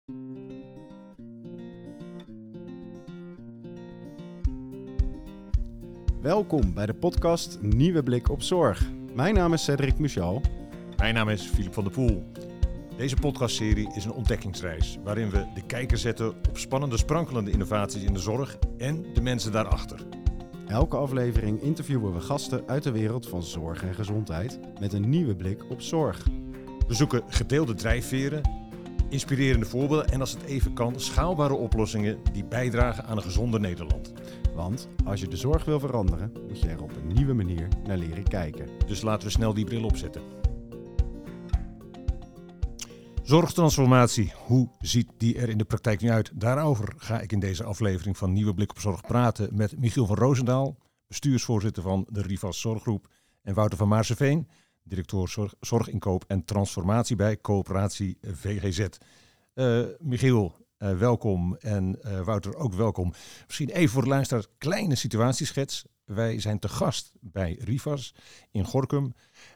Welkom bij de podcast Nieuwe Blik op Zorg. Mijn naam is Cedric Muschal. Mijn naam is Philip van der Poel. Deze podcastserie is een ontdekkingsreis waarin we de kijker zetten op spannende, sprankelende innovaties in de zorg en de mensen daarachter. Elke aflevering interviewen we gasten uit de wereld van zorg en gezondheid met een nieuwe blik op zorg. We zoeken gedeelde drijfveren, inspirerende voorbeelden en als het even kan, schaalbare oplossingen die bijdragen aan een gezonder Nederland. Want als je de zorg wil veranderen, moet je er op een nieuwe manier naar leren kijken. Dus laten we snel die bril opzetten. Zorgtransformatie, hoe ziet die er in de praktijk nu uit? Daarover ga ik in deze aflevering van Nieuwe Blik op Zorg praten met Michiel van Roosendaal, bestuursvoorzitter van de Rivas Zorggroep, en Wouter van Maarseveen, directeur Zorginkoop en Transformatie bij Coöperatie VGZ. Michiel, welkom en Wouter ook welkom. Misschien even voor de luisteraar kleine situatieschets. Wij zijn te gast bij Rivas in Gorinchem.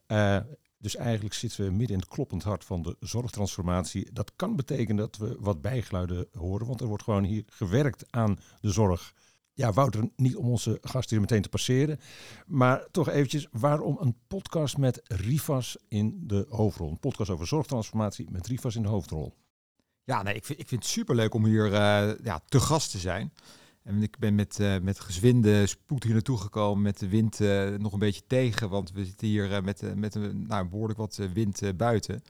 Dus eigenlijk zitten we midden in het kloppend hart van de zorgtransformatie. Dat kan betekenen dat we wat bijgeluiden horen, want er wordt gewoon hier gewerkt aan de zorg. Ja, Wouter, niet om onze gast hier meteen te passeren, maar toch eventjes, waarom een podcast met Rivas in de hoofdrol? Een podcast over zorgtransformatie met Rivas in de hoofdrol. Ja, nee, ik vind het superleuk om hier te gast te zijn. En ik ben met gezwinde spoed hier naartoe gekomen, met de wind nog een beetje tegen, want we zitten hier met een behoorlijk wat wind buiten.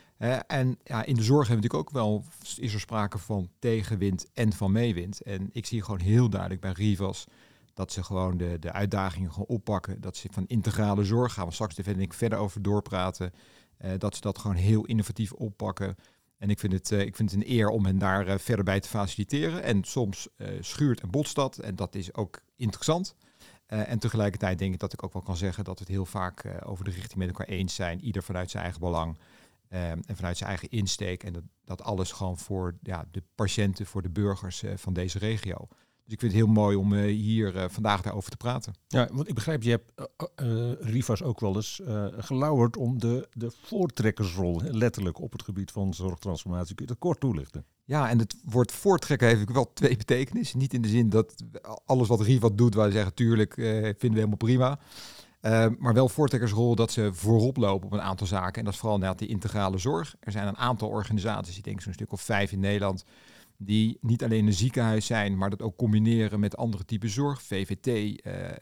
En in de zorg hebben we natuurlijk ook wel, is er sprake van tegenwind en van meewind. En ik zie gewoon heel duidelijk bij Rivas dat ze gewoon de uitdagingen gewoon oppakken. Dat ze van integrale zorg, gaan we straks verder over doorpraten, dat ze dat gewoon heel innovatief oppakken. En ik vind het een eer om hen daar verder bij te faciliteren. En soms schuurt en botst dat. En dat is ook interessant. En tegelijkertijd denk ik dat ik ook wel kan zeggen dat we het heel vaak over de richting met elkaar eens zijn. Ieder vanuit zijn eigen belang en vanuit zijn eigen insteek. En dat alles gewoon voor de patiënten, voor de burgers van deze regio. Dus ik vind het heel mooi om hier vandaag daarover te praten. Ja, want ik begrijp, je hebt Rivas ook wel eens gelauwerd om de voortrekkersrol, letterlijk op het gebied van zorgtransformatie. Kun je dat kort toelichten? Ja, en het woord voortrekker heeft wel twee betekenissen. Niet in de zin dat alles wat Rivas doet, wij zeggen tuurlijk, vinden we helemaal prima. Maar wel voortrekkersrol dat ze voorop lopen op een aantal zaken. En dat is vooral inderdaad die integrale zorg. Er zijn een aantal organisaties, ik denk zo'n stuk of 5 in Nederland, die niet alleen een ziekenhuis zijn, maar dat ook combineren met andere typen zorg, VVT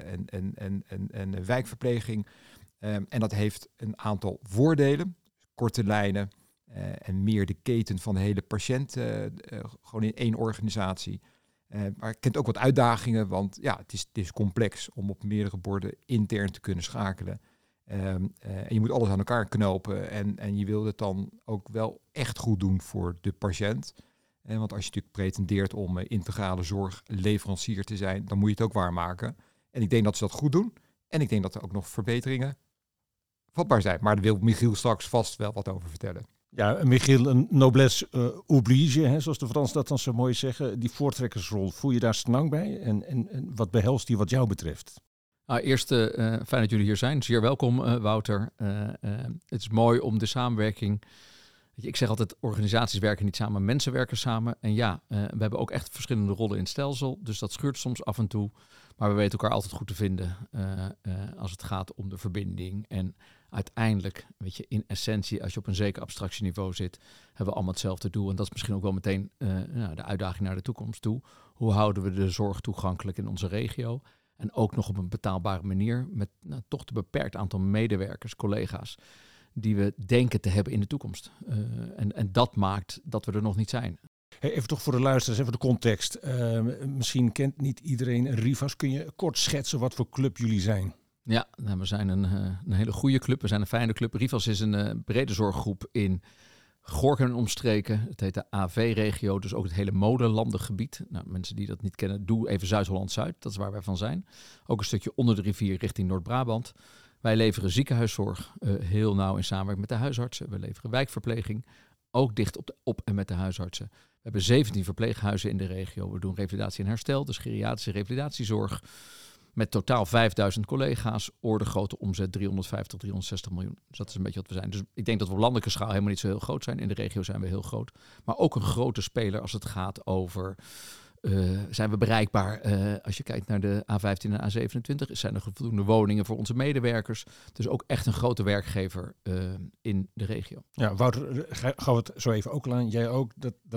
en wijkverpleging. En dat heeft een aantal voordelen, korte lijnen en meer de keten van de hele patiënt gewoon in één organisatie. Maar het kent ook wat uitdagingen, want het is complex om op meerdere borden intern te kunnen schakelen. En je moet alles aan elkaar knopen en je wil het dan ook wel echt goed doen voor de patiënt. Want als je natuurlijk pretendeert om integrale zorgleverancier te zijn, dan moet je het ook waarmaken. En ik denk dat ze dat goed doen. En ik denk dat er ook nog verbeteringen vatbaar zijn. Maar daar wil Michiel straks vast wel wat over vertellen. Ja, Michiel, een noblesse oblige, zoals de Fransen dat dan zo mooi zeggen. Die voortrekkersrol, voel je daar snang bij? En wat behelst die wat jou betreft? Eerst fijn dat jullie hier zijn. Zeer welkom, Wouter. Het is mooi om de samenwerking. Ik zeg altijd, organisaties werken niet samen, mensen werken samen. En we hebben ook echt verschillende rollen in het stelsel. Dus dat schuurt soms af en toe. Maar we weten elkaar altijd goed te vinden als het gaat om de verbinding. En uiteindelijk, in essentie, als je op een zeker abstractieniveau zit, hebben we allemaal hetzelfde doel. En dat is misschien ook wel meteen de uitdaging naar de toekomst toe. Hoe houden we de zorg toegankelijk in onze regio? En ook nog op een betaalbare manier met toch een beperkt aantal medewerkers, collega's, die we denken te hebben in de toekomst. En dat maakt dat we er nog niet zijn. Hey, even toch voor de luisteraars, even de context. Misschien kent niet iedereen Rivas. Kun je kort schetsen wat voor club jullie zijn? Ja, we zijn een hele goede club. We zijn een fijne club. Rivas is een brede zorggroep in Gorinchem en omstreken. Het heet de AV-regio, dus ook het hele molenlandengebied. Nou, mensen die dat niet kennen, doe even Zuid-Holland-Zuid. Dat is waar wij van zijn. Ook een stukje onder de rivier richting Noord-Brabant. Wij leveren ziekenhuiszorg heel nauw in samenwerking met de huisartsen. We leveren wijkverpleging, ook dicht op en met de huisartsen. We hebben 17 verpleeghuizen in de regio. We doen revalidatie en herstel, dus geriatrische revalidatiezorg. Met totaal 5000 collega's, orde grote omzet 350, 360 miljoen. Dus dat is een beetje wat we zijn. Dus ik denk dat we op landelijke schaal helemaal niet zo heel groot zijn. In de regio zijn we heel groot. Maar ook een grote speler als het gaat over... zijn we bereikbaar? Als je kijkt naar de A15 en A27, zijn er voldoende woningen voor onze medewerkers. Dus ook echt een grote werkgever in de regio. Ja, Wouter, gaan we het zo even ook aan. Jij ook,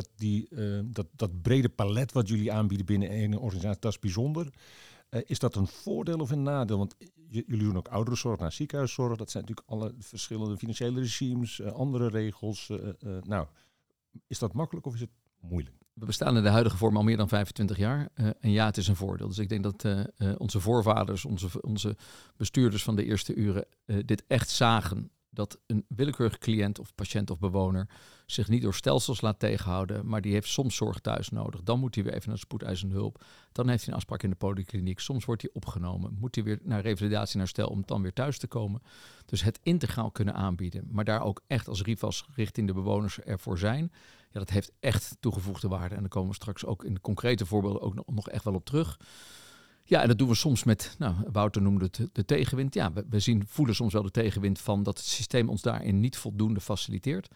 dat brede palet wat jullie aanbieden binnen een organisatie, dat is bijzonder. Is dat een voordeel of een nadeel? Want jullie doen ook ouderenzorg naar ziekenhuiszorg. Dat zijn natuurlijk alle verschillende financiële regimes, andere regels. Is dat makkelijk of is het moeilijk? We bestaan in de huidige vorm al meer dan 25 jaar. En ja, het is een voordeel. Dus ik denk dat onze voorvaders, onze bestuurders van de eerste uren dit echt zagen. Dat een willekeurige cliënt of patiënt of bewoner zich niet door stelsels laat tegenhouden, maar die heeft soms zorg thuis nodig. Dan moet hij weer even naar spoedeisende hulp. Dan heeft hij een afspraak in de polykliniek. Soms wordt hij opgenomen. Moet hij weer naar revalidatie en herstel om dan weer thuis te komen. Dus het integraal kunnen aanbieden, maar daar ook echt als Rivas richting de bewoners ervoor zijn. Ja, dat heeft echt toegevoegde waarde. En daar komen we straks ook in de concrete voorbeelden ook nog echt wel op terug. Ja, en dat doen we soms met, Wouter noemde het de tegenwind. Ja, we voelen soms wel de tegenwind van dat het systeem ons daarin niet voldoende faciliteert.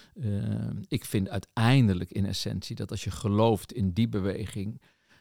Ik vind uiteindelijk in essentie dat als je gelooft in die beweging,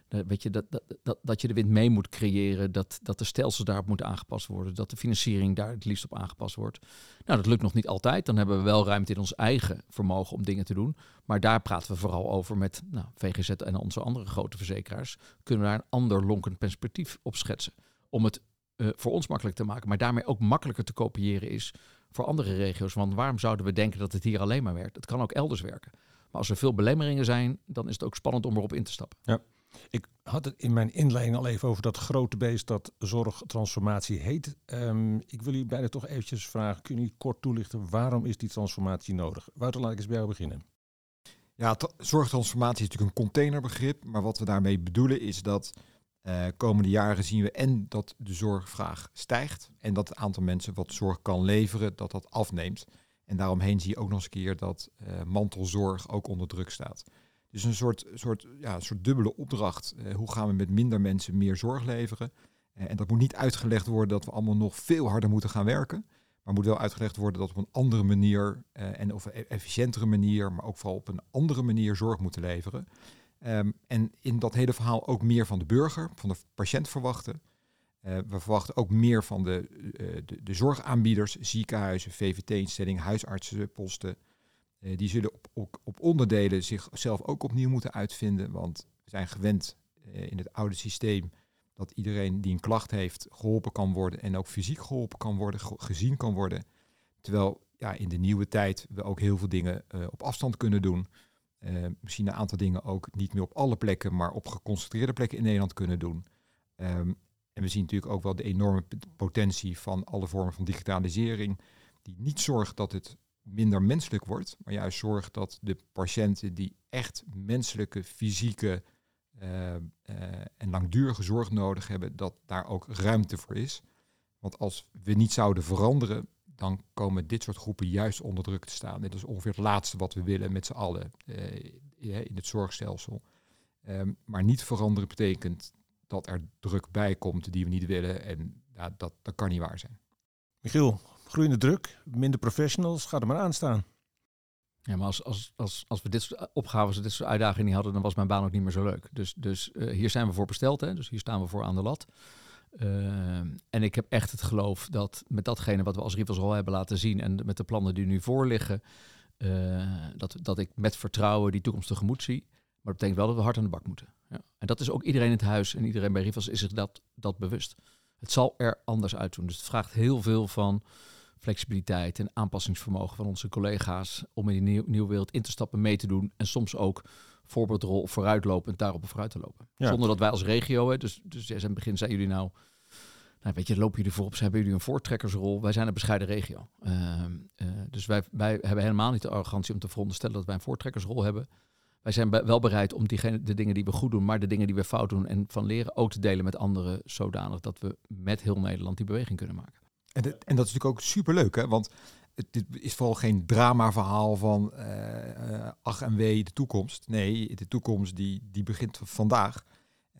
dat je de wind mee moet creëren, dat de stelsels daarop moeten aangepast worden, dat de financiering daar het liefst op aangepast wordt. Nou, dat lukt nog niet altijd. Dan hebben we wel ruimte in ons eigen vermogen om dingen te doen. Maar daar praten we vooral over met VGZ en onze andere grote verzekeraars. Kunnen we daar een ander lonkend perspectief op schetsen. Om het voor ons makkelijk te maken, maar daarmee ook makkelijker te kopiëren is voor andere regio's. Want waarom zouden we denken dat het hier alleen maar werkt? Het kan ook elders werken. Maar als er veel belemmeringen zijn, dan is het ook spannend om erop in te stappen. Ja. Ik had het in mijn inleiding al even over dat grote beest dat zorgtransformatie heet. Ik wil u beiden toch eventjes vragen, kunnen u kort toelichten waarom is die transformatie nodig? Wouter, laat ik eens bij jou beginnen. Ja, zorgtransformatie is natuurlijk een containerbegrip, maar wat we daarmee bedoelen is dat komende jaren zien we en dat de zorgvraag stijgt en dat het aantal mensen wat zorg kan leveren, dat afneemt. En daaromheen zie je ook nog eens een keer dat mantelzorg ook onder druk staat. Dus een soort dubbele opdracht. Hoe gaan we met minder mensen meer zorg leveren? En dat moet niet uitgelegd worden dat we allemaal nog veel harder moeten gaan werken. Maar moet wel uitgelegd worden dat we op een andere manier en op een efficiëntere manier, maar ook vooral op een andere manier zorg moeten leveren. En in dat hele verhaal ook meer van de burger, van de patiënt verwachten. We verwachten ook meer van de zorgaanbieders, ziekenhuizen, VVT-instellingen, huisartsenposten. Die zullen op onderdelen zichzelf ook opnieuw moeten uitvinden. Want we zijn gewend in het oude systeem dat iedereen die een klacht heeft geholpen kan worden. En ook fysiek geholpen kan worden, gezien kan worden. Terwijl in de nieuwe tijd we ook heel veel dingen op afstand kunnen doen. Misschien een aantal dingen ook niet meer op alle plekken, maar op geconcentreerde plekken in Nederland kunnen doen. En we zien natuurlijk ook wel de enorme potentie van alle vormen van digitalisering. Die niet zorgt dat het minder menselijk wordt, maar juist zorgt dat de patiënten die echt menselijke, fysieke en langdurige zorg nodig hebben, dat daar ook ruimte voor is. Want als we niet zouden veranderen, dan komen dit soort groepen juist onder druk te staan. Dit is ongeveer het laatste wat we willen met z'n allen in het zorgstelsel. Maar niet veranderen betekent dat er druk bij komt die we niet willen. En dat kan niet waar zijn. Michiel, groeiende druk, minder professionals, ga er maar aan staan. Ja, maar als we dit soort opgaven, dit soort uitdagingen niet hadden, dan was mijn baan ook niet meer zo leuk. Dus hier zijn we voor besteld, hè? Dus hier staan we voor aan de lat. En ik heb echt het geloof dat met datgene wat we als Rivas al hebben laten zien en met de plannen die nu voor liggen, dat ik met vertrouwen die toekomst tegemoet zie. Maar dat betekent wel dat we hard aan de bak moeten. Ja. En dat is ook iedereen in het huis en iedereen bij Rivas is zich dat bewust. Het zal er anders uitdoen. Dus het vraagt heel veel van flexibiliteit en aanpassingsvermogen van onze collega's om in die nieuwe wereld in te stappen, mee te doen en soms ook voorbeeldrol vooruitlopend daarop vooruit te lopen. Ja. Zonder dat wij als regio, dus in het begin zijn jullie weet je, lopen jullie voorop, hebben jullie een voortrekkersrol. Wij zijn een bescheiden regio. Dus wij hebben helemaal niet de arrogantie om te veronderstellen dat wij een voortrekkersrol hebben. Wij zijn wel bereid om de dingen die we goed doen, maar de dingen die we fout doen en van leren ook te delen met anderen, zodanig dat we met heel Nederland die beweging kunnen maken. En dat is natuurlijk ook superleuk, hè? Want dit is vooral geen drama-verhaal van ach en wee de toekomst. Nee, de toekomst die begint vandaag.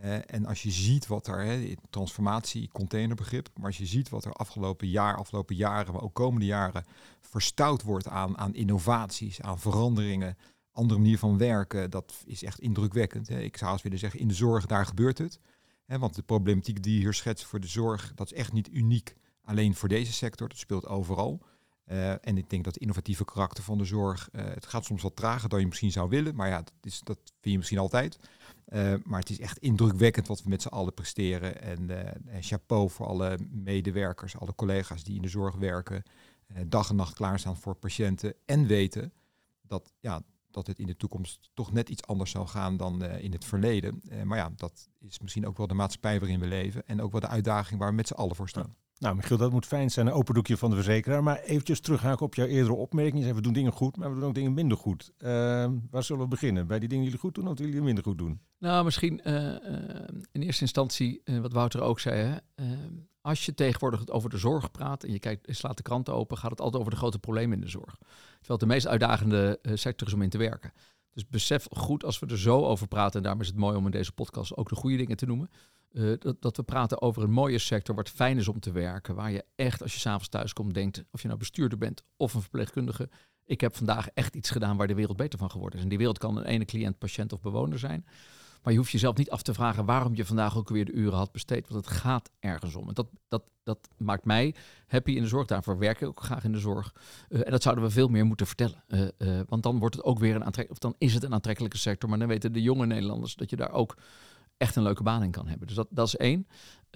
En als je ziet wat er, transformatie, containerbegrip, maar als je ziet wat er afgelopen jaren, maar ook komende jaren verstouwd wordt aan innovaties, aan veranderingen, andere manier van werken, dat is echt indrukwekkend. Ik zou eens willen zeggen, in de zorg, daar gebeurt het. Want de problematiek die je hier schetst voor de zorg, dat is echt niet uniek alleen voor deze sector, dat speelt overal. En ik denk dat het innovatieve karakter van de zorg, het gaat soms wat trager dan je misschien zou willen, maar ja, dat vind je misschien altijd. Maar het is echt indrukwekkend wat we met z'n allen presteren. En chapeau voor alle medewerkers, alle collega's die in de zorg werken, dag en nacht klaarstaan voor patiënten en weten dat het in de toekomst toch net iets anders zal gaan dan in het verleden. Maar ja, dat is misschien ook wel de maatschappij waarin we leven en ook wel de uitdaging waar we met z'n allen voor staan. Nou, Michiel, dat moet fijn zijn, een open doekje van de verzekeraar. Maar eventjes terughaken op jouw eerdere opmerking. Je zei, we doen dingen goed, maar we doen ook dingen minder goed. Waar zullen we beginnen? Bij die dingen die jullie goed doen of die jullie minder goed doen? Nou, misschien in eerste instantie, wat Wouter ook zei. Als je tegenwoordig het over de zorg praat en je slaat de kranten open, gaat het altijd over de grote problemen in de zorg. Terwijl het de meest uitdagende sector is om in te werken. Dus besef goed als we er zo over praten, en daarom is het mooi om in deze podcast ook de goede dingen te noemen. Dat we praten over een mooie sector waar het fijn is om te werken. Waar je echt, als je 's avonds thuis komt, denkt, of je nou bestuurder bent of een verpleegkundige, ik heb vandaag echt iets gedaan waar de wereld beter van geworden is. En die wereld kan een ene cliënt, patiënt of bewoner zijn. Maar je hoeft jezelf niet af te vragen waarom je vandaag ook weer de uren had besteed. Want het gaat ergens om. En dat maakt mij happy in de zorg. Daarvoor werk ik ook graag in de zorg. En dat zouden we veel meer moeten vertellen. Want dan wordt het ook weer dan is het een aantrekkelijke sector. Maar dan weten de jonge Nederlanders dat je daar ook echt een leuke baan in kan hebben. Dus dat is één.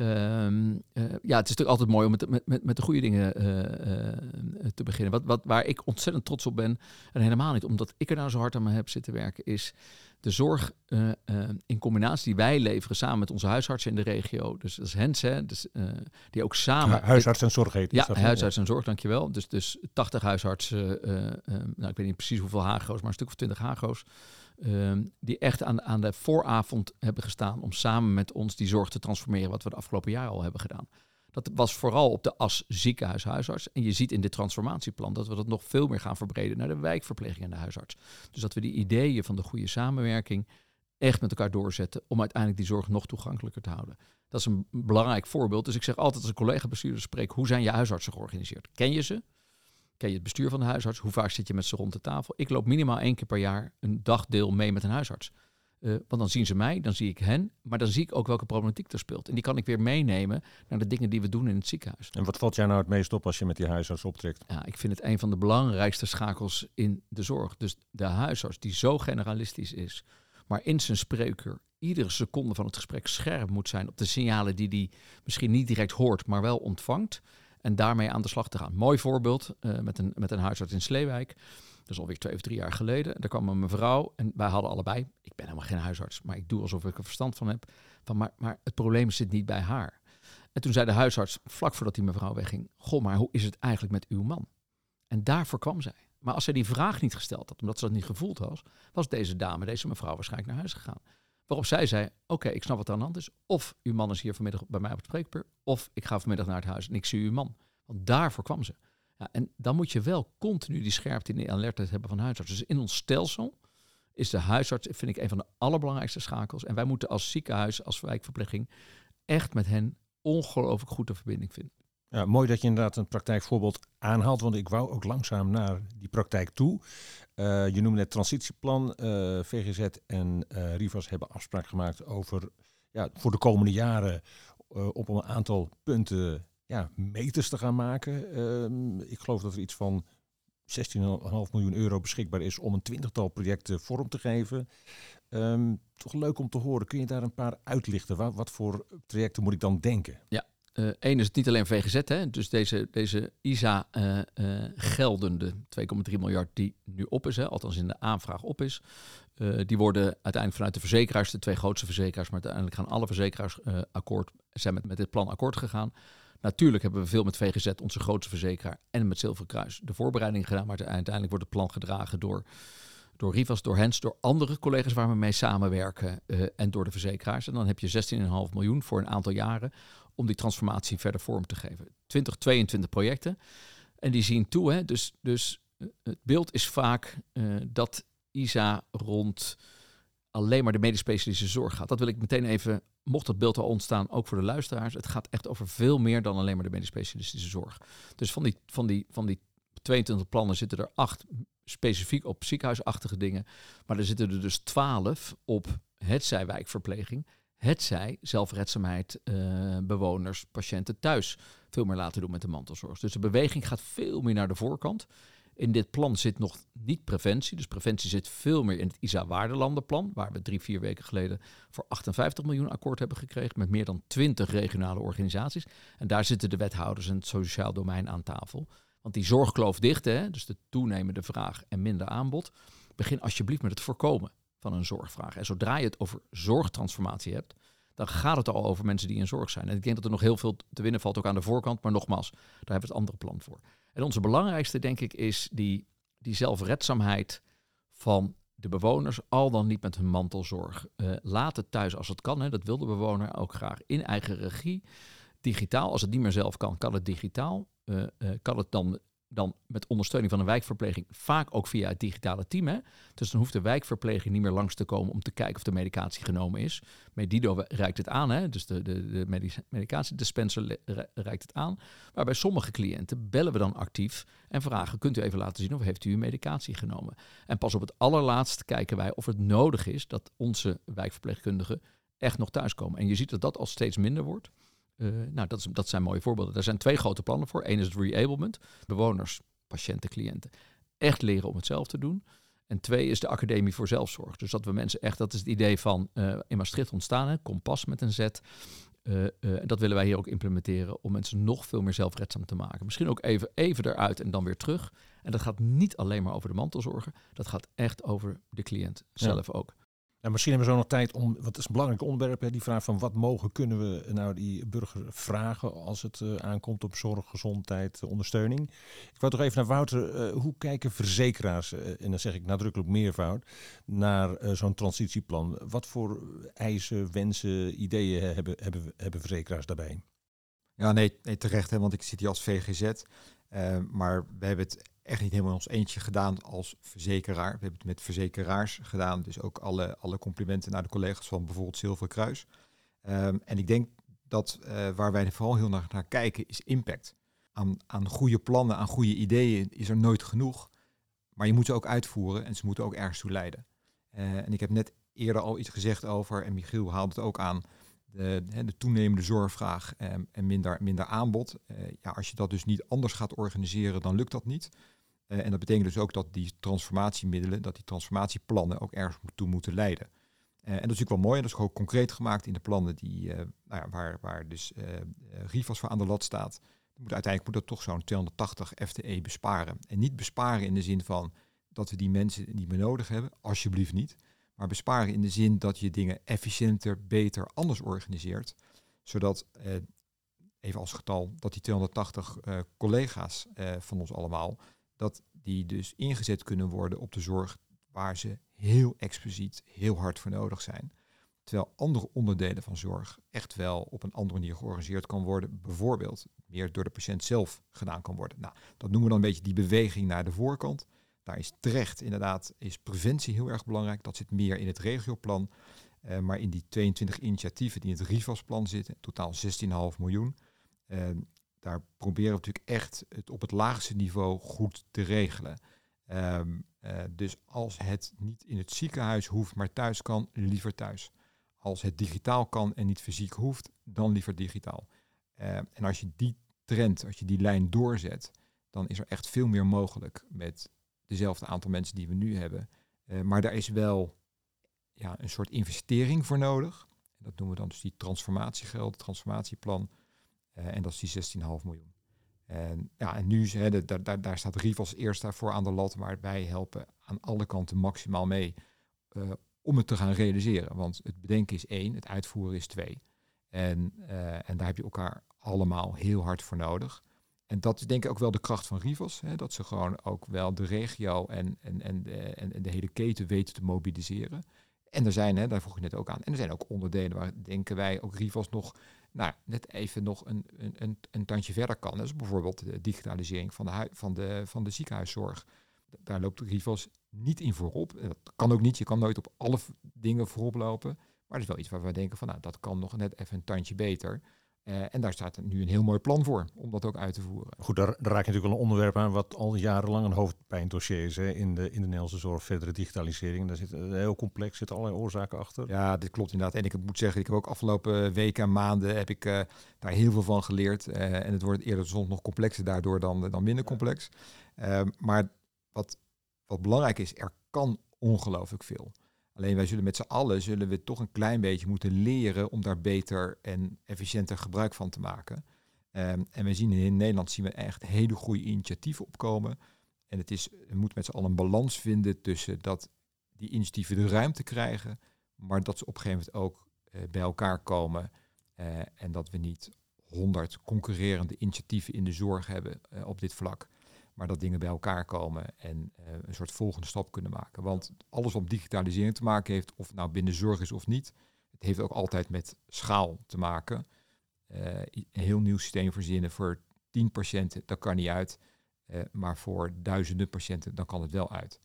Het is natuurlijk altijd mooi om met de goede dingen te beginnen. Waar ik ontzettend trots op ben, en helemaal niet omdat ik er nou zo hard aan me heb zitten werken, is de zorg in combinatie die wij leveren samen met onze huisartsen in de regio. Dus dat is Hens, die ook samen... Huisarts en zorg heet. Ja, huisarts en zorg, dankjewel. Dus 80 huisartsen, ik weet niet precies hoeveel HAGO's, maar een stuk of 20 HAGO's. Die echt aan de vooravond hebben gestaan om samen met ons die zorg te transformeren, wat we de afgelopen jaren al hebben gedaan. Dat was vooral op de as ziekenhuis-huisarts. En je ziet in dit transformatieplan dat we dat nog veel meer gaan verbreden naar de wijkverpleging en de huisarts. Dus dat we die ideeën van de goede samenwerking echt met elkaar doorzetten om uiteindelijk die zorg nog toegankelijker te houden. Dat is een belangrijk voorbeeld. Dus ik zeg altijd als een collega-bestuurder spreek, hoe zijn je huisartsen georganiseerd? Ken je ze? Ken je het bestuur van de huisarts? Hoe vaak zit je met ze rond de tafel? Ik loop minimaal 1 keer per jaar een dagdeel mee met een huisarts. Want dan zien ze mij, dan zie ik hen, maar dan zie ik ook welke problematiek er speelt. En die kan ik weer meenemen naar de dingen die we doen in het ziekenhuis. En wat valt jou nou het meest op als je met die huisarts optrekt? Ja, ik vind het een van de belangrijkste schakels in de zorg. Dus de huisarts die zo generalistisch is, maar in zijn spreekuur iedere seconde van het gesprek scherp moet zijn op de signalen die hij misschien niet direct hoort, maar wel ontvangt. En daarmee aan de slag te gaan. Mooi voorbeeld met een huisarts in Sleewijk. Dat is alweer 2 of 3 jaar geleden. Daar kwam een mevrouw en wij hadden allebei, ik ben helemaal geen huisarts, maar ik doe alsof ik er verstand van heb. Maar het probleem zit niet bij haar. En toen zei de huisarts, vlak voordat die mevrouw wegging, goh, maar hoe is het eigenlijk met uw man? En daarvoor kwam zij. Maar als zij die vraag niet gesteld had, omdat ze dat niet gevoeld had, was deze mevrouw waarschijnlijk naar huis gegaan. Waarop zij zei, oké, ik snap wat er aan de hand is. Of uw man is hier vanmiddag bij mij op het spreekuur, of ik ga vanmiddag naar het huis en ik zie uw man. Want daarvoor kwam ze. Ja, en dan moet je wel continu die scherpte in de alertheid hebben van huisarts. Dus in ons stelsel is de huisarts, vind ik, een van de allerbelangrijkste schakels. En wij moeten als ziekenhuis, als wijkverpleging, echt met hen ongelooflijk goed de verbinding vinden. Ja, mooi dat je inderdaad een praktijkvoorbeeld aanhaalt, want ik wou ook langzaam naar die praktijk toe. Je noemde het transitieplan. VGZ en Rivas hebben afspraak gemaakt over voor de komende jaren op een aantal punten meters te gaan maken. Ik geloof dat er iets van 16,5 miljoen euro beschikbaar is om een 20-tal projecten vorm te geven. Toch leuk om te horen. Kun je daar een paar uitlichten? Wat voor trajecten moet ik dan denken? Ja. Eén is het niet alleen VGZ, hè? Dus deze ISA geldende 2,3 miljard die nu op is, hè? Althans in de aanvraag op is. Die worden uiteindelijk vanuit de verzekeraars, de 2 grootste verzekeraars, maar uiteindelijk gaan alle verzekeraars zijn met dit plan akkoord gegaan. Natuurlijk hebben we veel met VGZ, onze grootste verzekeraar, en met Zilveren Kruis de voorbereiding gedaan, maar uiteindelijk wordt het plan gedragen door Rivas, door Hens, door andere collega's waar we mee samenwerken en door de verzekeraars. En dan heb je 16,5 miljoen voor een aantal jaren om die transformatie verder vorm te geven. 22 projecten. En die zien toe. Hè? Dus het beeld is vaak dat ISA rond alleen maar de medisch specialistische zorg gaat. Dat wil ik meteen even, mocht dat beeld al ontstaan, ook voor de luisteraars. Het gaat echt over veel meer dan alleen maar de medisch specialistische zorg. Dus van die 22 plannen zitten er 8 specifiek op ziekenhuisachtige dingen. Maar er zitten er dus 12 op hetzij wijkverpleging, hetzij zelfredzaamheid, bewoners, patiënten thuis veel meer laten doen met de mantelzorg. Dus de beweging gaat veel meer naar de voorkant. In dit plan zit nog niet preventie. Dus preventie zit veel meer in het ISA-waardelandenplan, waar we 3-4 weken geleden voor 58 miljoen akkoord hebben gekregen met meer dan 20 regionale organisaties. En daar zitten de wethouders en het sociaal domein aan tafel. Want die zorgkloof dichten, hè, dus de toenemende vraag en minder aanbod, begin alsjeblieft met het voorkomen van een zorgvraag. En zodra je het over zorgtransformatie hebt, dan gaat het al over mensen die in zorg zijn. En ik denk dat er nog heel veel te winnen valt, ook aan de voorkant. Maar nogmaals, daar hebben we het andere plan voor. En onze belangrijkste, denk ik, is die zelfredzaamheid van de bewoners, al dan niet met hun mantelzorg. Laat het thuis als het kan. Hè. Dat wil de bewoner ook graag in eigen regie. Digitaal, als het niet meer zelf kan het digitaal. Kan het dan met ondersteuning van een wijkverpleging, vaak ook via het digitale team. Hè? Dus dan hoeft de wijkverpleging niet meer langs te komen om te kijken of de medicatie genomen is. Medido reikt het aan, hè? Dus de medicatiedispenser reikt het aan. Maar bij sommige cliënten bellen we dan actief en vragen, kunt u even laten zien of heeft u uw medicatie genomen? En pas op het allerlaatst kijken wij of het nodig is dat onze wijkverpleegkundigen echt nog thuiskomen. En je ziet dat dat al steeds minder wordt. Dat zijn mooie voorbeelden. Daar zijn 2 grote plannen voor. Eén is het reablement. Bewoners, patiënten, cliënten echt leren om het zelf te doen. En 2 is de Academie voor Zelfzorg. Dus dat we mensen echt, dat is het idee van in Maastricht ontstaan, hè, Kompas met een Z. Dat willen wij hier ook implementeren om mensen nog veel meer zelfredzaam te maken. Misschien ook even eruit en dan weer terug. En dat gaat niet alleen maar over de mantelzorger. Dat gaat echt over de cliënt zelf ook. En misschien hebben we zo nog tijd om, wat is een belangrijk onderwerp, hè, die vraag van wat kunnen we nou die burger vragen als het aankomt op zorg, gezondheid, ondersteuning. Ik wou toch even naar Wouter, hoe kijken verzekeraars, en dan zeg ik nadrukkelijk meervoud, naar zo'n transitieplan? Wat voor eisen, wensen, ideeën hebben verzekeraars daarbij? Ja, nee, terecht, hè, want ik zit hier als VGZ, maar we hebben het echt niet helemaal in ons eentje gedaan als verzekeraar. We hebben het met verzekeraars gedaan. Dus ook alle complimenten naar de collega's van bijvoorbeeld Zilveren Kruis. En ik denk dat waar wij vooral heel naar kijken is impact. Aan goede plannen, aan goede ideeën is er nooit genoeg. Maar je moet ze ook uitvoeren en ze moeten ook ergens toe leiden. En ik heb net eerder al iets gezegd over, en Michiel haalde het ook aan, de toenemende zorgvraag en minder aanbod. Als je dat dus niet anders gaat organiseren, dan lukt dat niet. En dat betekent dus ook dat die transformatiemiddelen, dat die transformatieplannen ook ergens toe moeten leiden. En dat is natuurlijk wel mooi. En dat is ook concreet gemaakt in de plannen die, waar dus Rivas voor aan de lat staat. Uiteindelijk moet dat toch zo'n 280 FTE besparen. En niet besparen in de zin van dat we die mensen niet meer nodig hebben. Alsjeblieft niet. Maar besparen in de zin dat je dingen efficiënter, beter, anders organiseert. Zodat, even als getal, dat die 280 collega's van ons allemaal, dat die dus ingezet kunnen worden op de zorg waar ze heel expliciet, heel hard voor nodig zijn. Terwijl andere onderdelen van zorg echt wel op een andere manier georganiseerd kan worden. Bijvoorbeeld meer door de patiënt zelf gedaan kan worden. Nou, dat noemen we dan een beetje die beweging naar de voorkant. Daar is terecht inderdaad, is preventie heel erg belangrijk. Dat zit meer in het regioplan. Maar in die 22 initiatieven die in het RIVAS-plan zitten, totaal 16,5 miljoen. Daar proberen we natuurlijk echt het op het laagste niveau goed te regelen. Dus als het niet in het ziekenhuis hoeft, maar thuis kan, liever thuis. Als het digitaal kan en niet fysiek hoeft, dan liever digitaal. En als je die trend, als je die lijn doorzet, dan is er echt veel meer mogelijk met dezelfde aantal mensen die we nu hebben. Maar daar is wel een soort investering voor nodig. Dat noemen we dan dus die transformatiegeld, het transformatieplan. En dat is die 16,5 miljoen. En nu daar staat Rivas eerst daarvoor aan de lat, maar wij helpen aan alle kanten maximaal mee om het te gaan realiseren. Want het bedenken is 1, het uitvoeren is 2. En daar heb je elkaar allemaal heel hard voor nodig. En dat is denk ik ook wel de kracht van Rivas. Dat ze gewoon ook wel de regio en de hele keten weten te mobiliseren. En er zijn, daar vroeg je net ook aan, en er zijn ook onderdelen waar denken wij ook Rivas nog net even nog een tandje verder kan. Dat is bijvoorbeeld de digitalisering van de ziekenhuiszorg. Daar loopt Rivas niet in voorop. Dat kan ook niet. Je kan nooit op alle dingen voorop lopen. Maar dat is wel iets waar we denken van, dat kan nog net even een tandje beter. En daar staat nu een heel mooi plan voor om dat ook uit te voeren. Goed, daar raak je natuurlijk wel een onderwerp aan wat al jarenlang een hoofdpijndossier is in de Nederlandse zorg. Verdere digitalisering, daar zit heel complex, zitten allerlei oorzaken achter. Ja, dit klopt inderdaad. En ik moet zeggen, ik heb ook afgelopen weken en maanden heb ik daar heel veel van geleerd. En het wordt eerder soms nog complexer daardoor dan minder complex. Maar wat belangrijk is, er kan ongelooflijk veel. Alleen wij zullen met z'n allen toch een klein beetje moeten leren om daar beter en efficiënter gebruik van te maken. En we zien in Nederland echt hele goede initiatieven opkomen. En we moeten met z'n allen een balans vinden tussen dat die initiatieven de ruimte krijgen, maar dat ze op een gegeven moment ook bij elkaar komen. En dat we niet 100 concurrerende initiatieven in de zorg hebben op dit vlak. Maar dat dingen bij elkaar komen en een soort volgende stap kunnen maken. Want alles wat met digitalisering te maken heeft, of het nou binnen zorg is of niet, het heeft ook altijd met schaal te maken. Een heel nieuw systeem verzinnen voor 10 patiënten, dat kan niet uit. Maar voor duizenden patiënten, dan kan het wel uit.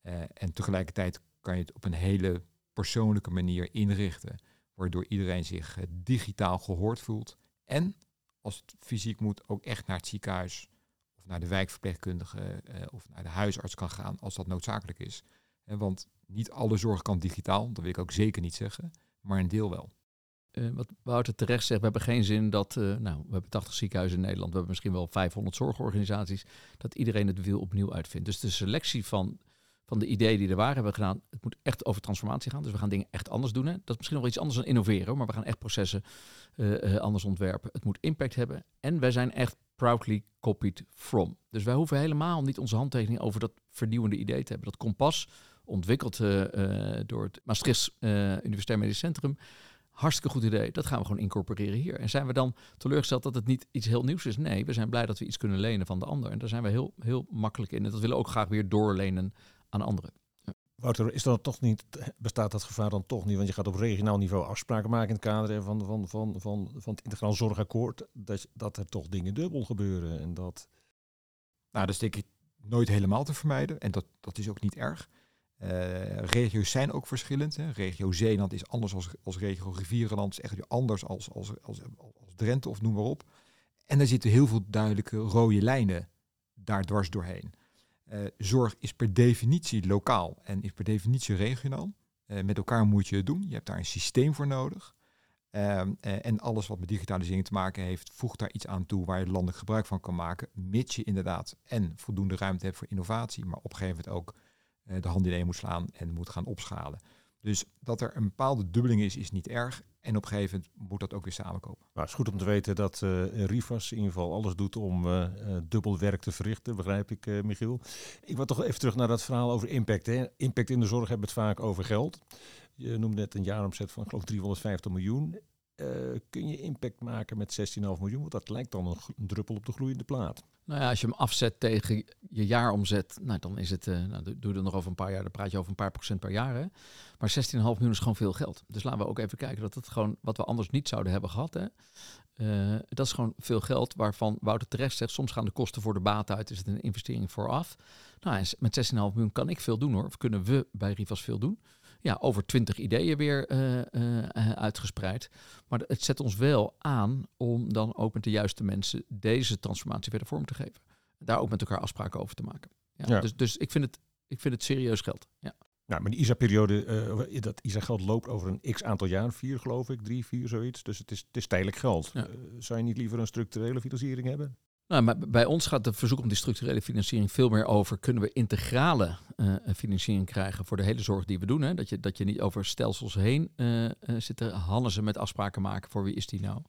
En tegelijkertijd kan je het op een hele persoonlijke manier inrichten, waardoor iedereen zich digitaal gehoord voelt. En als het fysiek moet, ook echt naar het ziekenhuis of naar de wijkverpleegkundige of naar de huisarts kan gaan als dat noodzakelijk is. Want niet alle zorg kan digitaal, dat wil ik ook zeker niet zeggen, maar een deel wel. Wat Wouter terecht zegt, we hebben geen zin dat, we hebben 80 ziekenhuizen in Nederland, we hebben misschien wel 500 zorgorganisaties, dat iedereen het wiel opnieuw uitvindt. Dus de selectie van de ideeën die er waren, hebben we gedaan, het moet echt over transformatie gaan. Dus we gaan dingen echt anders doen. Hè. Dat is misschien nog wel iets anders dan innoveren, maar we gaan echt processen anders ontwerpen. Het moet impact hebben en wij zijn echt proudly copied from. Dus wij hoeven helemaal niet onze handtekening over dat vernieuwende idee te hebben. Dat kompas, ontwikkeld door het Maastricht Universitair Medisch Centrum, hartstikke goed idee. Dat gaan we gewoon incorporeren hier. En zijn we dan teleurgesteld dat het niet iets heel nieuws is? Nee, we zijn blij dat we iets kunnen lenen van de ander. En daar zijn we heel, heel makkelijk in. En dat willen we ook graag weer doorlenen aan anderen. Ja. Wouter, bestaat dat gevaar dan toch niet? Want je gaat op regionaal niveau afspraken maken in het kader van het integraal zorgakkoord. Dat er toch dingen dubbel gebeuren. En dat... Nou, dat is denk ik nooit helemaal te vermijden. En dat is ook niet erg. Regio's zijn ook verschillend. Hè. Regio Zeeland is anders als regio Rivierenland. Is echt weer anders als Drenthe of noem maar op. En er zitten heel veel duidelijke rode lijnen daar dwars doorheen. Zorg is per definitie lokaal en is per definitie regionaal. Met elkaar moet je het doen. Je hebt daar een systeem voor nodig. En alles wat met digitalisering te maken heeft, voegt daar iets aan toe waar je landelijk gebruik van kan maken. Mits je inderdaad en voldoende ruimte hebt voor innovatie, maar op een gegeven moment ook de hand in één moet slaan en moet gaan opschalen. Dus dat er een bepaalde dubbeling is niet erg. En op een gegeven moment moet dat ook weer samenkomen. Nou, het is goed om te weten dat Rivas in ieder geval alles doet om dubbel werk te verrichten, begrijp ik, Michiel. Ik wil toch even terug naar dat verhaal over impact. Hè. Impact in de zorg hebben we het vaak over geld. Je noemde net een jaaromzet van, ik geloof, 350 miljoen. Kun je impact maken met 16,5 miljoen? Want dat lijkt dan een druppel op de gloeiende plaat. Nou ja, als je hem afzet tegen je jaaromzet, dan is het, doe je er nog over een paar jaar, dan praat je over een paar procent per jaar. Hè? Maar 16,5 miljoen is gewoon veel geld. Dus laten we ook even kijken dat het gewoon, wat we anders niet zouden hebben gehad. Hè? Dat is gewoon veel geld waarvan Wouter terecht zegt, soms gaan de kosten voor de baat uit, is het een investering vooraf. Nou, en met 16,5 miljoen kan ik veel doen hoor, of kunnen we bij Rivas veel doen. Ja, over 20 ideeën weer uitgespreid. Maar het zet ons wel aan om dan ook met de juiste mensen deze transformatie verder vorm te geven. Daar ook met elkaar afspraken over te maken. Ja. Dus ik vind het serieus geld. Ja. Nou, maar die ISA-periode, dat ISA-geld loopt over een x-aantal jaar, 4 geloof ik, 3, 4 zoiets. Dus het is tijdelijk geld. Ja. Zou je niet liever een structurele financiering hebben? Nou, maar bij ons gaat de verzoek om die structurele financiering veel meer over, kunnen we integrale financiering krijgen voor de hele zorg die we doen. Hè? Dat je niet over stelsels heen zit te hannesen met afspraken maken voor wie is die nou.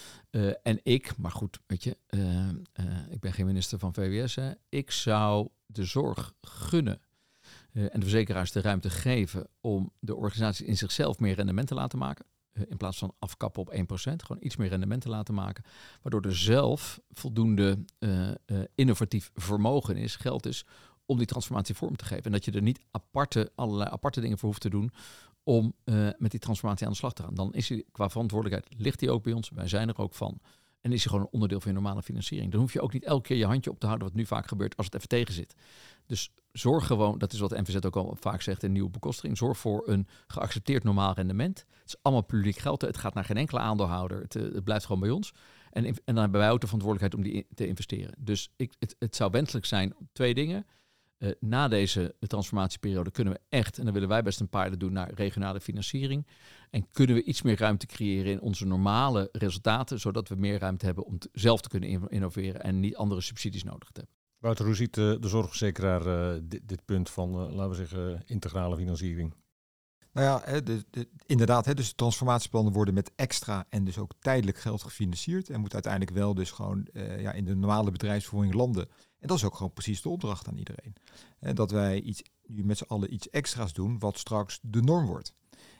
Maar goed, weet je, ik ben geen minister van VWS. Hè? Ik zou de zorg gunnen en de verzekeraars de ruimte geven om de organisatie in zichzelf meer rendement te laten maken. In plaats van afkappen op 1%, gewoon iets meer rendement te laten maken. Waardoor er zelf voldoende innovatief vermogen is, geld is, om die transformatie vorm te geven. En dat je er niet allerlei aparte dingen voor hoeft te doen om met die transformatie aan de slag te gaan. Dan is hij qua verantwoordelijkheid, ligt hij ook bij ons. Wij zijn er ook van. En is hij gewoon een onderdeel van je normale financiering. Dan hoef je ook niet elke keer je handje op te houden, wat nu vaak gebeurt als het even tegen zit. Dus zorg gewoon, dat is wat de NVZ ook al vaak zegt in nieuwe bekostiging, zorg voor een geaccepteerd normaal rendement. Het is allemaal publiek geld, het gaat naar geen enkele aandeelhouder, het blijft gewoon bij ons. En dan hebben wij ook de verantwoordelijkheid om die te investeren. Dus het zou wenselijk zijn, 2 dingen. Na deze transformatieperiode kunnen we echt, en dan willen wij best een pilot doen naar regionale financiering. En kunnen we iets meer ruimte creëren in onze normale resultaten, zodat we meer ruimte hebben om zelf te kunnen innoveren en niet andere subsidies nodig te hebben. Wouter, hoe ziet de zorgverzekeraar dit punt van, laten we zeggen, integrale financiering? Nou ja, inderdaad, dus de transformatieplannen worden met extra en dus ook tijdelijk geld gefinancierd. En moet uiteindelijk wel dus gewoon in de normale bedrijfsvoering landen. En dat is ook gewoon precies de opdracht aan iedereen. Dat wij nu met z'n allen iets extra's doen wat straks de norm wordt.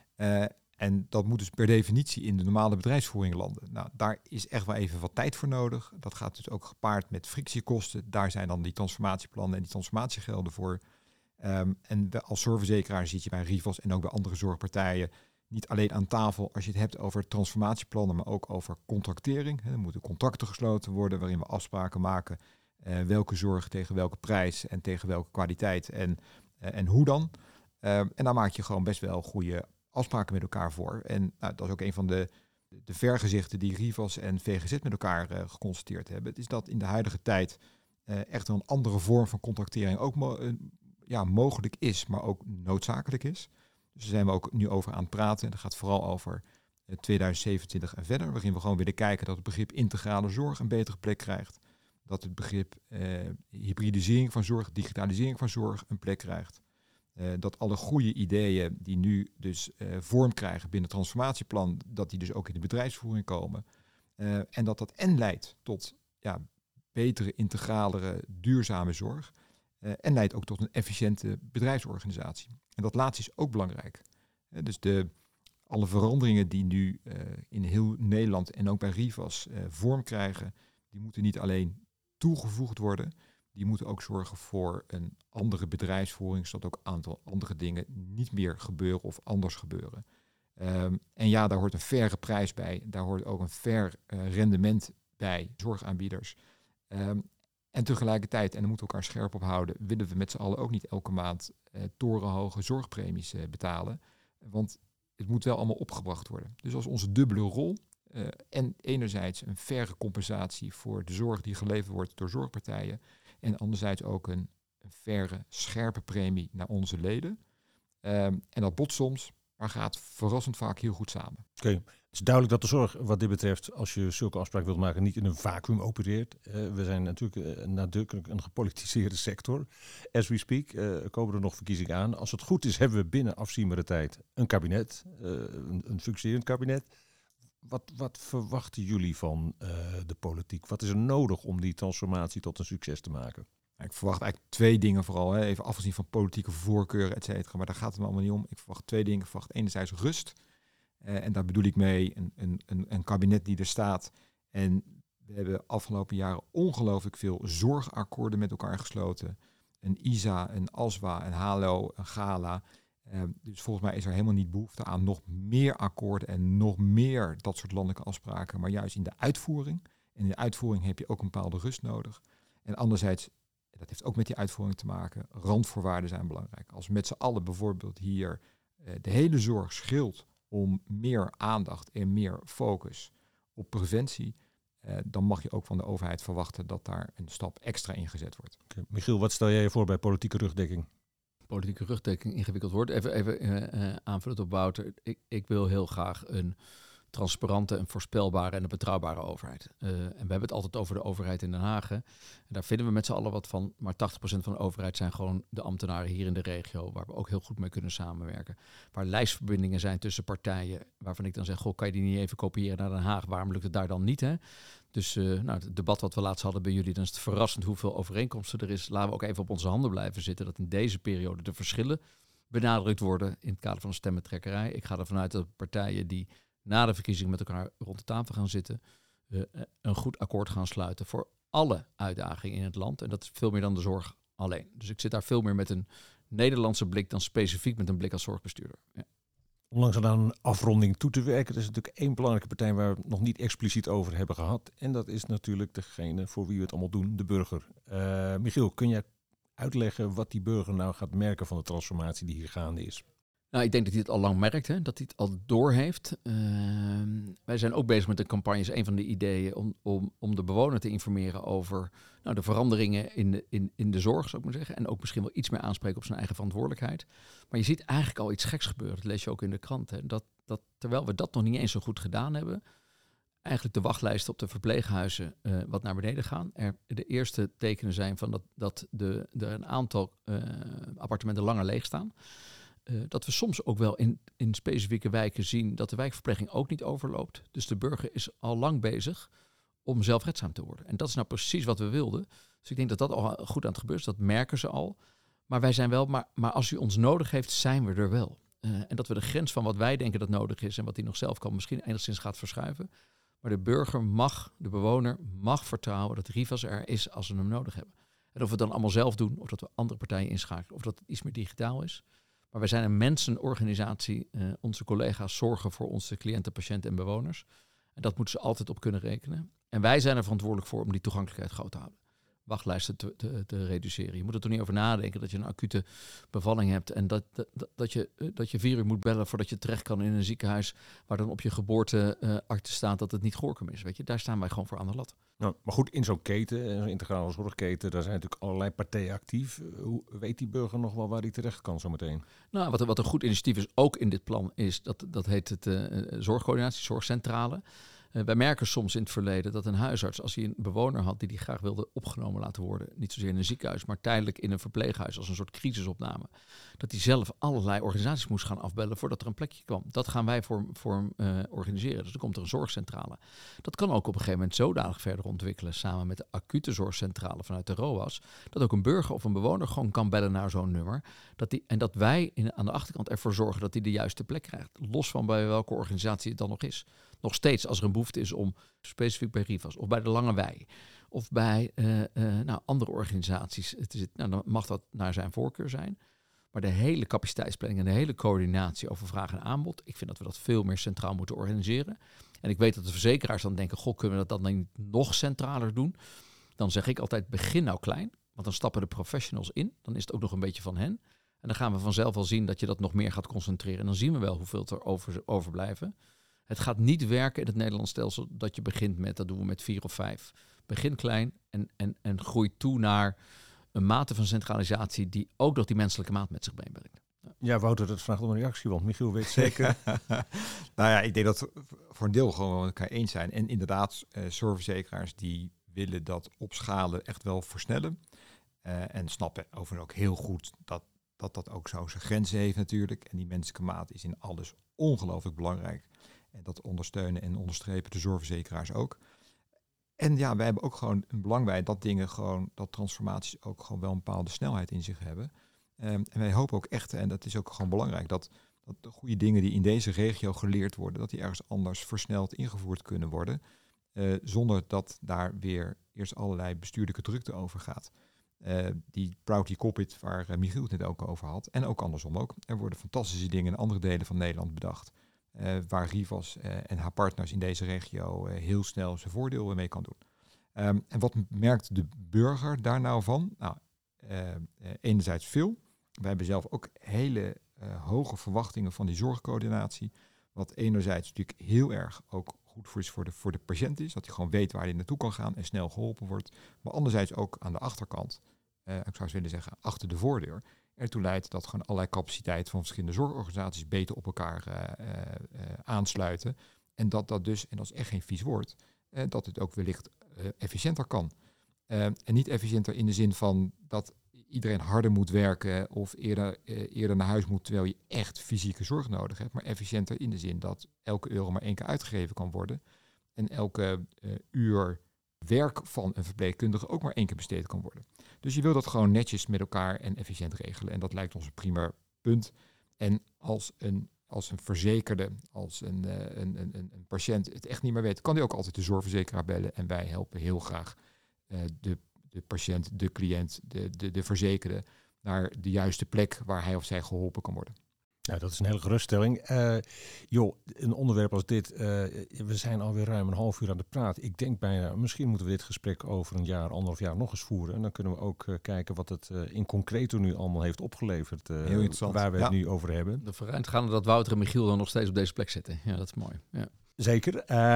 En dat moet dus per definitie in de normale bedrijfsvoering landen. Nou, daar is echt wel even wat tijd voor nodig. Dat gaat dus ook gepaard met frictiekosten. Daar zijn dan die transformatieplannen en die transformatiegelden voor. En als zorgverzekeraar zit je bij Rivas en ook bij andere zorgpartijen niet alleen aan tafel als je het hebt over transformatieplannen, maar ook over contractering. Er moeten contracten gesloten worden waarin we afspraken maken welke zorg tegen welke prijs en tegen welke kwaliteit en hoe dan. En daar maak je gewoon best wel goede afspraken met elkaar voor. En dat is ook een van de vergezichten die Rivas en VGZ met elkaar geconstateerd hebben. Het is dat in de huidige tijd echt een andere vorm van contractering ook mogelijk is, maar ook noodzakelijk is. Dus daar zijn we ook nu over aan het praten. En dat gaat vooral over 2027 en verder, waarin we gewoon willen kijken dat het begrip integrale zorg een betere plek krijgt. Dat het begrip hybridisering van zorg, digitalisering van zorg een plek krijgt. Dat alle goede ideeën die nu dus vorm krijgen binnen het transformatieplan, dat die dus ook in de bedrijfsvoering komen. En dat leidt tot betere, integralere, duurzame zorg. En leidt ook tot een efficiënte bedrijfsorganisatie. En dat laatste is ook belangrijk. Dus alle veranderingen die nu in heel Nederland en ook bij Rivas vorm krijgen, die moeten niet alleen toegevoegd worden, die moeten ook zorgen voor een andere bedrijfsvoering, zodat ook een aantal andere dingen niet meer gebeuren of anders gebeuren. En daar hoort een faire prijs bij, daar hoort ook een fair rendement bij zorgaanbieders. En tegelijkertijd, en daar moeten we elkaar scherp op houden, willen we met z'n allen ook niet elke maand torenhoge zorgpremies betalen. Want het moet wel allemaal opgebracht worden. Dus als onze dubbele rol en enerzijds een faire compensatie voor de zorg die geleverd wordt door zorgpartijen en anderzijds ook een faire, scherpe premie naar onze leden. En dat botst soms, maar gaat verrassend vaak heel goed samen. Oké. Het is duidelijk dat de zorg wat dit betreft, als je zulke afspraken wilt maken, niet in een vacuüm opereert. We zijn natuurlijk nadrukkelijk een gepolitiseerde sector. As we speak komen er nog verkiezingen aan. Als het goed is, hebben we binnen afzienbare tijd een kabinet, een functionerend kabinet. Wat verwachten jullie van de politiek? Wat is er nodig om die transformatie tot een succes te maken? Ik verwacht eigenlijk 2 dingen vooral. Even afgezien van politieke voorkeuren, et cetera. Maar daar gaat het me allemaal niet om. Ik verwacht 2 dingen. Ik verwacht enerzijds rust. En daar bedoel ik mee een kabinet die er staat. En we hebben afgelopen jaren ongelooflijk veel zorgakkoorden met elkaar gesloten. Een ISA, een ASWA, een HALO, een GALA. Dus volgens mij is er helemaal niet behoefte aan nog meer akkoorden en nog meer dat soort landelijke afspraken. Maar juist in de uitvoering. En in de uitvoering heb je ook een bepaalde rust nodig. En anderzijds, dat heeft ook met die uitvoering te maken, randvoorwaarden zijn belangrijk. Als met z'n allen bijvoorbeeld hier de hele zorg scheelt om meer aandacht en meer focus op preventie, dan mag je ook van de overheid verwachten dat daar een stap extra in gezet wordt. Okay. Michiel, wat stel jij je voor bij politieke rugdekking? Politieke rugdekking ingewikkeld wordt. Even aanvullend op Wouter. Ik wil heel graag een transparante, een voorspelbare en een betrouwbare overheid. En we hebben het altijd over de overheid in Den Haag. En daar vinden we met z'n allen wat van. Maar 80% van de overheid zijn gewoon de ambtenaren hier in de regio, waar we ook heel goed mee kunnen samenwerken. Waar lijstverbindingen zijn tussen partijen, waarvan ik dan zeg, goh, kan je die niet even kopiëren naar Den Haag? Waarom lukt het daar dan niet? Hè? Dus het debat wat we laatst hadden bij jullie, dan is het verrassend hoeveel overeenkomsten er is. Laten we ook even op onze handen blijven zitten, dat in deze periode de verschillen benadrukt worden in het kader van de stemmentrekkerij. Ik ga ervan uit dat partijen die na de verkiezingen met elkaar rond de tafel gaan zitten, een goed akkoord gaan sluiten voor alle uitdagingen in het land. En dat is veel meer dan de zorg alleen. Dus ik zit daar veel meer met een Nederlandse blik dan specifiek met een blik als zorgbestuurder. Ja. Om langzaam aan een afronding toe te werken. Er is natuurlijk één belangrijke partij waar we het nog niet expliciet over hebben gehad. En dat is natuurlijk degene voor wie we het allemaal doen, de burger. Michiel, kun jij uitleggen wat die burger nou gaat merken van de transformatie die hier gaande is? Nou, ik denk dat hij het al lang merkt, hè? Dat hij het al doorheeft. Wij zijn ook bezig met een campagne, is een van de ideeën, om de bewoner te informeren over de veranderingen in de zorg, zou ik maar zeggen. En ook misschien wel iets meer aanspreken op zijn eigen verantwoordelijkheid. Maar je ziet eigenlijk al iets geks gebeuren. Dat lees je ook in de krant. Hè? Dat terwijl we dat nog niet eens zo goed gedaan hebben, eigenlijk de wachtlijsten op de verpleeghuizen wat naar beneden gaan. De eerste tekenen zijn van dat er een aantal appartementen langer leeg staan. Dat we soms ook wel in specifieke wijken zien dat de wijkverpleging ook niet overloopt. Dus de burger is al lang bezig om zelfredzaam te worden. En dat is nou precies wat we wilden. Dus ik denk dat dat al goed aan het gebeuren is. Dat merken ze al. Maar wij zijn wel, maar als u ons nodig heeft, zijn we er wel. En dat we de grens van wat wij denken dat nodig is en wat hij nog zelf kan, misschien enigszins gaat verschuiven. Maar de burger de bewoner mag vertrouwen dat Rivas er is als we hem nodig hebben. En of we het dan allemaal zelf doen, of dat we andere partijen inschakelen, of dat het iets meer digitaal is. Maar wij zijn een mensenorganisatie. Onze collega's zorgen voor onze cliënten, patiënten en bewoners. En dat moeten ze altijd op kunnen rekenen. En wij zijn er verantwoordelijk voor om die toegankelijkheid groot te houden. Wachtlijsten te reduceren. Je moet er toch niet over nadenken dat je een acute bevalling hebt. En dat je 4 uur moet bellen voordat je terecht kan in een ziekenhuis. Waar dan op je geboorteakte staat dat het niet Gorinchem is. Weet je, daar staan wij gewoon voor aan de lat. Nou, maar goed, in zo'n keten, zo'n integrale zorgketen, daar zijn natuurlijk allerlei partijen actief. Hoe weet die burger nog wel waar hij terecht kan zometeen? Nou, wat een goed initiatief is, ook in dit plan, is dat heet het zorgcoördinatie, zorgcentrale. Wij merken soms in het verleden dat een huisarts, als hij een bewoner had die graag wilde opgenomen laten worden, niet zozeer in een ziekenhuis, maar tijdelijk in een verpleeghuis als een soort crisisopname, dat hij zelf allerlei organisaties moest gaan afbellen voordat er een plekje kwam. Dat gaan wij voor hem organiseren. Dus dan komt er een zorgcentrale. Dat kan ook op een gegeven moment zodanig verder ontwikkelen, samen met de acute zorgcentrale vanuit de ROAS, dat ook een burger of een bewoner gewoon kan bellen naar zo'n nummer. Dat wij aan de achterkant ervoor zorgen dat hij de juiste plek krijgt. Los van bij welke organisatie het dan nog is. Nog steeds, als er een behoefte is om specifiek bij Rivas of bij de Lange Wei of bij andere organisaties te zitten, dan mag dat naar zijn voorkeur zijn. Maar de hele capaciteitsplanning en de hele coördinatie over vraag en aanbod, ik vind dat we dat veel meer centraal moeten organiseren. En ik weet dat de verzekeraars dan denken, goh, kunnen we dat dan niet nog centraler doen? Dan zeg ik altijd, begin nou klein, want dan stappen de professionals in. Dan is het ook nog een beetje van hen. En dan gaan we vanzelf wel zien dat je dat nog meer gaat concentreren. En dan zien we wel hoeveel er overblijven. Het gaat niet werken in het Nederlands stelsel dat je begint met, dat doen we met 4 of 5. Begin klein en groei toe naar een mate van centralisatie die ook nog die menselijke maat met zich meebrengt. Ja, Wouter, dat vraagt om een reactie, want Michiel weet zeker. Nou ja, ik denk dat we voor een deel gewoon met elkaar eens zijn. En inderdaad, zorgverzekeraars die willen dat opschalen echt wel versnellen. En snappen overigens ook heel goed dat ook zo zijn grenzen heeft natuurlijk. En die menselijke maat is in alles ongelooflijk belangrijk. En dat ondersteunen en onderstrepen de zorgverzekeraars ook. En ja, wij hebben ook gewoon een belang bij dat dingen gewoon, dat transformaties ook gewoon wel een bepaalde snelheid in zich hebben. En wij hopen ook echt, en dat is ook gewoon belangrijk, dat de goede dingen die in deze regio geleerd worden, dat die ergens anders versneld ingevoerd kunnen worden. Zonder dat daar weer eerst allerlei bestuurlijke drukte over gaat. Die Proudly Cockpit waar Michiel het net ook over had. En ook andersom ook. Er worden fantastische dingen in andere delen van Nederland bedacht. Waar Rivas en haar partners in deze regio heel snel zijn voordeel mee kan doen. En wat merkt de burger daar nou van? Nou, enerzijds veel. Wij hebben zelf ook hele hoge verwachtingen van die zorgcoördinatie. Wat enerzijds natuurlijk heel erg ook goed is voor de patiënt is. Dat hij gewoon weet waar hij naartoe kan gaan en snel geholpen wordt. Maar anderzijds ook aan de achterkant, ik zou eens willen zeggen achter de voordeur, ertoe leidt dat gewoon allerlei capaciteiten van verschillende zorgorganisaties beter op elkaar aansluiten. En dat dus, en dat is echt geen vies woord, dat het ook wellicht efficiënter kan. En niet efficiënter in de zin van dat iedereen harder moet werken of eerder naar huis moet terwijl je echt fysieke zorg nodig hebt. Maar efficiënter in de zin dat elke euro maar 1 keer uitgegeven kan worden. En elke uur werk van een verpleegkundige ook maar 1 keer besteed kan worden. Dus je wil dat gewoon netjes met elkaar en efficiënt regelen. En dat lijkt ons een prima punt. En als een verzekerde, als een patiënt het echt niet meer weet, kan hij ook altijd de zorgverzekeraar bellen. En wij helpen heel graag de patiënt, de cliënt, de verzekerde naar de juiste plek waar hij of zij geholpen kan worden. Nou, dat is een hele geruststelling. Een onderwerp als dit, we zijn alweer ruim een half uur aan de praat. Ik denk bijna, misschien moeten we dit gesprek over een jaar, 1,5 jaar nog eens voeren. En dan kunnen we ook kijken wat het in concreto nu allemaal heeft opgeleverd. Heel interessant. Waar we het nu over hebben. De vooruitgaande dat Wouter en Michiel dan nog steeds op deze plek zitten. Ja, dat is mooi. Ja. Zeker.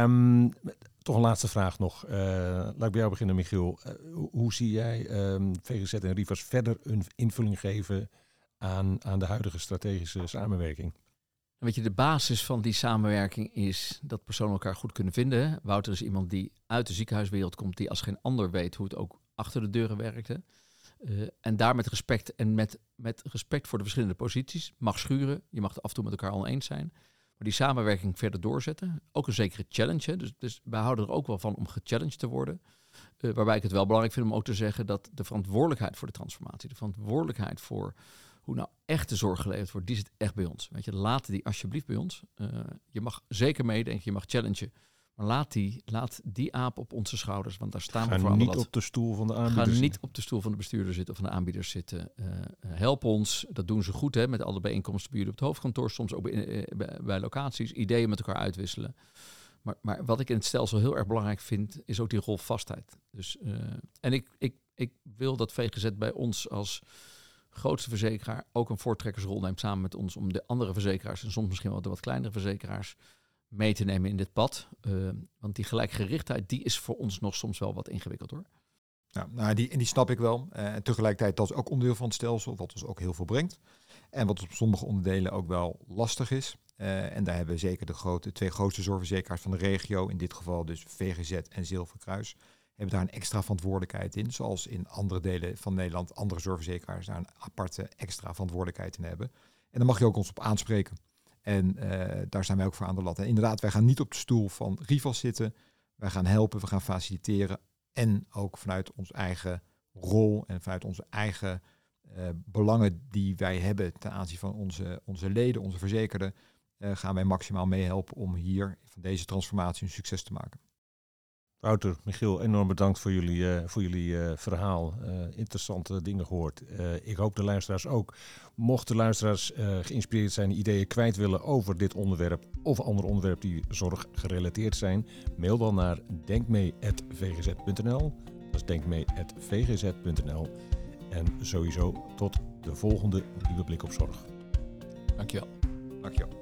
Toch een laatste vraag nog. Laat ik bij jou beginnen, Michiel. Hoe zie jij VGZ en Rivas verder een invulling geven aan de huidige strategische samenwerking? Weet je, de basis van die samenwerking is dat personen elkaar goed kunnen vinden. Wouter is iemand die uit de ziekenhuiswereld komt, die als geen ander weet hoe het ook achter de deuren werkte. En daar met respect en met respect voor de verschillende posities mag schuren. Je mag het af en toe met elkaar oneens zijn. Maar die samenwerking verder doorzetten. Ook een zekere challenge. Hè. Dus wij houden er ook wel van om gechallenged te worden. Waarbij ik het wel belangrijk vind om ook te zeggen dat de verantwoordelijkheid voor de transformatie, de verantwoordelijkheid voor hoe nou echt de zorg geleverd wordt, die zit echt bij ons. Weet je, laat die alsjeblieft bij ons. Je mag zeker meedenken, je mag challengen. Maar laat die aap op onze schouders, want daar staan we voor allemaal. Ga niet op de stoel van de aanbieders. Ga niet op de stoel van de bestuurder zitten of van de aanbieders zitten. Help ons, dat doen ze goed met alle bijeenkomsten bij jullie op het hoofdkantoor, soms ook bij locaties, ideeën met elkaar uitwisselen. Maar wat ik in het stelsel heel erg belangrijk vind, is ook die rolvastheid. Dus, en ik wil dat VGZ bij ons als grootste verzekeraar ook een voortrekkersrol neemt samen met ons om de andere verzekeraars en soms misschien wel de wat kleinere verzekeraars mee te nemen in dit pad. Want die gelijkgerichtheid, die is voor ons nog soms wel wat ingewikkeld hoor. Ja, nou, die snap ik wel. En tegelijkertijd, dat is ook onderdeel van het stelsel, wat ons ook heel veel brengt. En wat op sommige onderdelen ook wel lastig is. En daar hebben zeker de twee grootste zorgverzekeraars van de regio, in dit geval dus VGZ en Zilverkruis, hebben daar een extra verantwoordelijkheid in. Zoals in andere delen van Nederland andere zorgverzekeraars daar een aparte extra verantwoordelijkheid in hebben. En daar mag je ook ons op aanspreken. En daar zijn wij ook voor aan de lat. En inderdaad, wij gaan niet op de stoel van Rivas zitten. Wij gaan helpen, we gaan faciliteren. En ook vanuit onze eigen rol en vanuit onze eigen belangen die wij hebben ten aanzien van onze leden, onze verzekerden, gaan wij maximaal meehelpen om hier van deze transformatie een succes te maken. Wouter, Michiel, enorm bedankt voor jullie verhaal. Interessante dingen gehoord. Ik hoop de luisteraars ook. Mochten luisteraars geïnspireerd zijn, ideeën kwijt willen over dit onderwerp of andere onderwerpen die zorggerelateerd zijn, mail dan naar denkmee@vgz.nl. Dat is denkmee@vgz.nl. En sowieso tot de volgende Nieuwe Blik op Zorg. Dankjewel. Dankjewel.